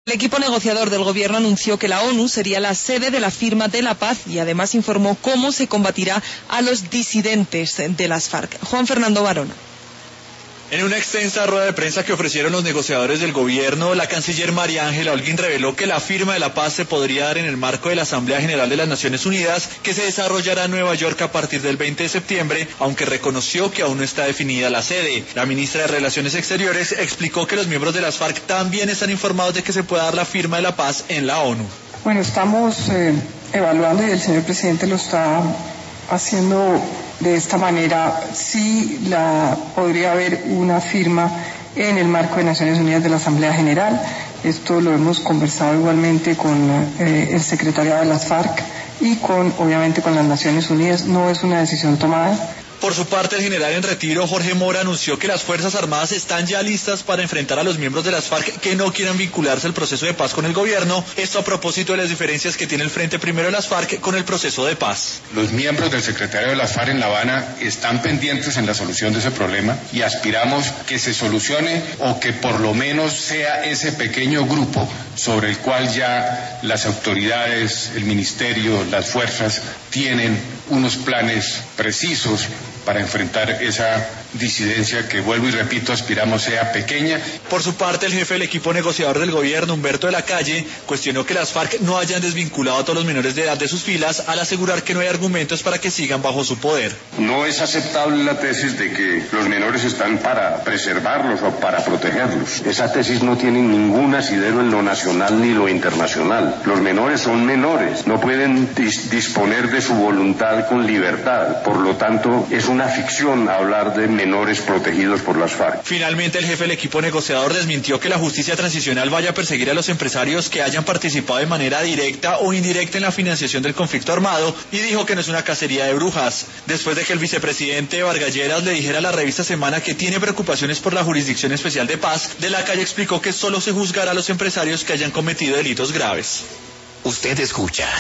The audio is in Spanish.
El equipo negociador del gobierno anunció que la ONU sería la sede de la firma de la paz y además informó cómo se combatirá a los disidentes de las FARC. Juan Fernando Varona. En una extensa rueda de prensa que ofrecieron los negociadores del gobierno, la canciller María Ángela Holguín reveló que la firma de la paz se podría dar en el marco de la Asamblea General de las Naciones Unidas, que se desarrollará en Nueva York a partir del 20 de septiembre, aunque reconoció que aún no está definida la sede. La ministra de Relaciones Exteriores explicó que los miembros de las FARC también están informados de que se pueda dar la firma de la paz en la ONU. Bueno, estamos evaluando y el señor presidente lo está haciendo de esta manera. Sí podría haber una firma en el marco de Naciones Unidas de la Asamblea General. Esto lo hemos conversado igualmente con el secretariado de las FARC y obviamente con las Naciones Unidas. No es una decisión tomada. Por su parte, el general en retiro, Jorge Mora, anunció que las Fuerzas Armadas están ya listas para enfrentar a los miembros de las FARC que no quieran vincularse al proceso de paz con el gobierno. Esto a propósito de las diferencias que tiene el Frente Primero de las FARC con el proceso de paz. Los miembros del secretariado de las FARC en La Habana están pendientes en la solución de ese problema y aspiramos que se solucione o que por lo menos sea ese pequeño grupo sobre el cual ya las autoridades, el ministerio, las fuerzas tienen unos planes precisos para enfrentar esa disidencia que, vuelvo y repito, aspiramos sea pequeña. Por su parte, el jefe del equipo negociador del gobierno, Humberto de la Calle, cuestionó que las FARC no hayan desvinculado a todos los menores de edad de sus filas al asegurar que no hay argumentos para que sigan bajo su poder. No es aceptable la tesis de que los menores están para preservarlos o para protegerlos. Esa tesis no tiene ningún asidero en lo nacional ni lo internacional. Los menores son menores, no pueden disponer de su voluntad con libertad. Por lo tanto, es una ficción hablar de menores protegidos por las FARC. Finalmente, el jefe del equipo negociador desmintió que la justicia transicional vaya a perseguir a los empresarios que hayan participado de manera directa o indirecta en la financiación del conflicto armado y dijo que no es una cacería de brujas. Después de que el vicepresidente Vargas Lleras le dijera a la revista Semana que tiene preocupaciones por la Jurisdicción Especial de Paz, de la Calle explicó que solo se juzgará a los empresarios que hayan cometido delitos graves. Usted escucha